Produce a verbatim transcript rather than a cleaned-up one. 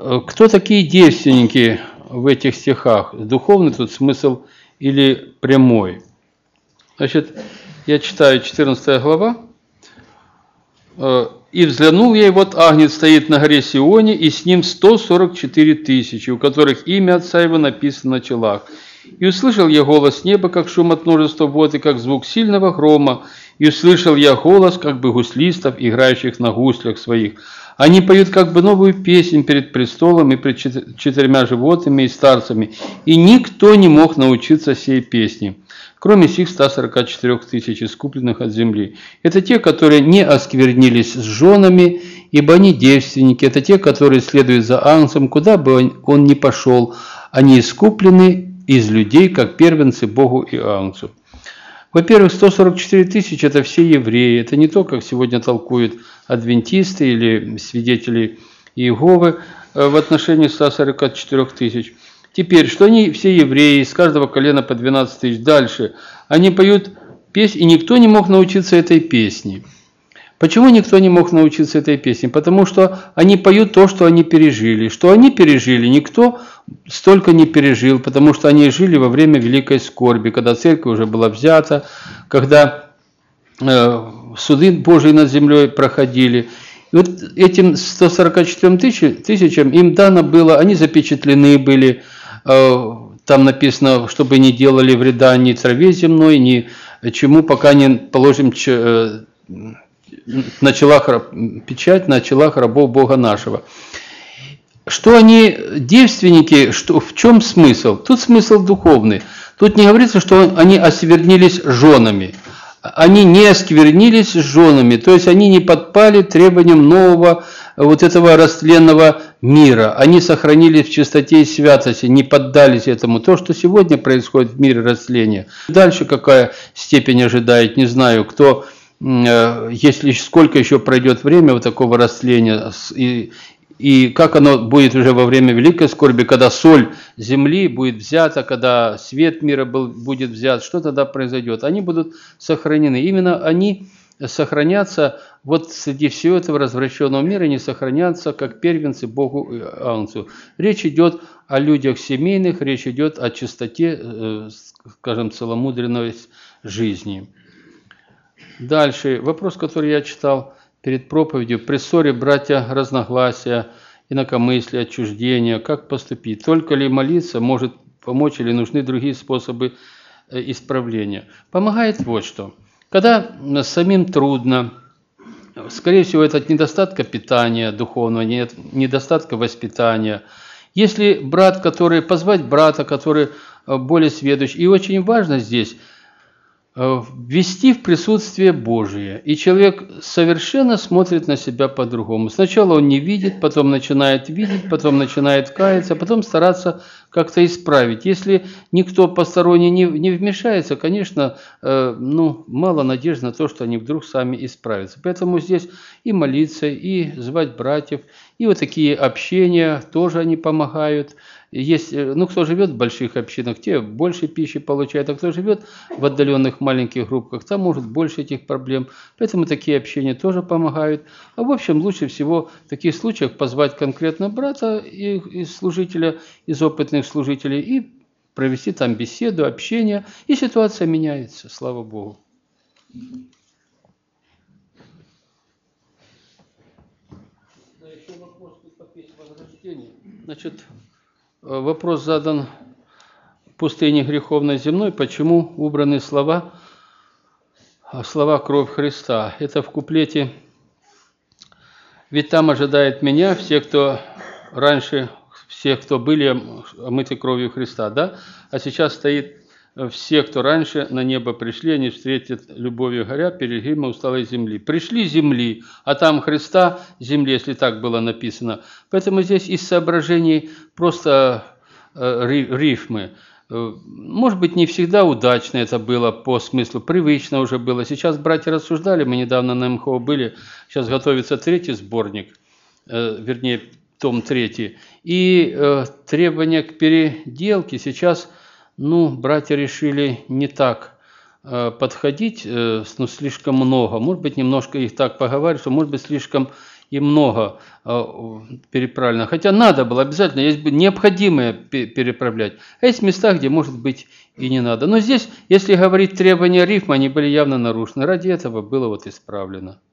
Кто такие девственники в этих стихах? Духовный тут смысл или прямой? Значит, я читаю четырнадцатая глава. «И взглянул я, и вот Агнец стоит на горе Сионе, и с ним сто сорок четыре тысячи, у которых имя Отца Его написано на челах. И услышал я голос неба, как шум от множества вод, и как звук сильного грома. И услышал я голос, как бы гуслистов, играющих на гуслях своих. Они поют как бы новую песнь перед престолом и пред четырьмя животными и старцами. И никто не мог научиться сей песни, кроме сих ста сорока четырёх тысяч искупленных от земли. Это те, которые не осквернились с женами, ибо они девственники. Это те, которые следуют за Агнцем, куда бы он ни пошел. Они искуплены из людей, как первенцы Богу и Агнцу». Во-первых, сто сорок четыре тысячи – это все евреи. Это не то, как сегодня толкуют адвентисты или свидетели Иеговы в отношении ста сорока четырёх тысяч. Теперь, что они все евреи, из каждого колена по двенадцать тысяч. Дальше. Они поют песнь, и никто не мог научиться этой песне. Почему никто не мог научиться этой песне? Потому что они поют то, что они пережили. Что они пережили, никто столько не пережил, потому что они жили во время великой скорби, когда церковь уже была взята, когда э, суды Божии над землей проходили. И вот этим ста сорока четырём тысячам им дано было, они запечатлены были, э, там написано, чтобы не делали вреда ни траве земной, ни чему, пока не положим э, на челах, печать на челах рабов Бога нашего. Что они девственники, что, в чем смысл? Тут смысл духовный. Тут не говорится, что они осквернились женами. Они не осквернились с женами, то есть они не подпали требованиям нового вот этого растленного мира. Они сохранились в чистоте и святости, не поддались этому. То, что сегодня происходит в мире растления. Дальше какая степень ожидает, не знаю, кто, если сколько еще пройдет время вот такого растления, и, и как оно будет уже во время великой скорби, когда соль земли будет взята, когда свет мира был, будет взят, что тогда произойдет? Они будут сохранены. Именно они сохранятся, вот среди всего этого развращенного мира, они сохранятся как первенцы Богу и Агнцу. Речь идет о людях семейных, речь идет о чистоте, скажем, целомудренной жизни. Дальше, вопрос, который я читал перед проповедью. При ссоре, братья, разногласия, инакомыслия, отчуждения, как поступить? Только ли молиться может помочь или нужны другие способы исправления? Помогает вот что. Когда самим трудно, скорее всего, это от недостатка питания духовного, нет недостатка воспитания. Если брат, который, позвать брата, который более сведущий, и очень важно здесь, ввести в присутствие Божие. И человек совершенно смотрит на себя по-другому. Сначала он не видит, потом начинает видеть, потом начинает каяться, потом стараться как-то исправить. Если никто посторонний не, не вмешается, конечно, э, ну, мало надежды на то, что они вдруг сами исправятся. Поэтому здесь и молиться, и звать братьев, и вот такие общения тоже они помогают. Есть, ну, кто живет в больших общинах, те больше пищи получают, а кто живет в отдаленных маленьких группах, там может больше этих проблем. Поэтому такие общения тоже помогают. А в общем, лучше всего в таких случаях позвать конкретно брата и, и служителя, из опытных служителей, и провести там беседу, общение, и ситуация меняется, слава Богу. Да, еще вопрос по песне возрождения. Значит, вопрос задан в пустыне греховной земной, почему убраны слова, слова «Кровь Христа». Это в куплете «Ведь там ожидает меня все, кто раньше, все, кто были омыты кровью Христа», да? А сейчас стоит «Все, кто раньше на небо пришли, они встретят любовью горя, перегрима усталой земли». Пришли земли, а там Христа земли, если так было написано. Поэтому здесь из соображений просто э, рифмы. Может быть, не всегда удачно это было по смыслу, привычно уже было. Сейчас братья рассуждали, мы недавно на эм ха о были, сейчас готовится третий сборник, э, вернее, том третий. И э, требования к переделке сейчас... Ну, братья решили не так э, подходить, э, ну, слишком много. Может быть, немножко их так поговаривать, что, может быть, слишком и много э, переправлено. Хотя надо было обязательно, есть необходимое переправлять. А есть места, где, может быть, и не надо. Но здесь, если говорить требования рифма, они были явно нарушены. Ради этого было вот исправлено.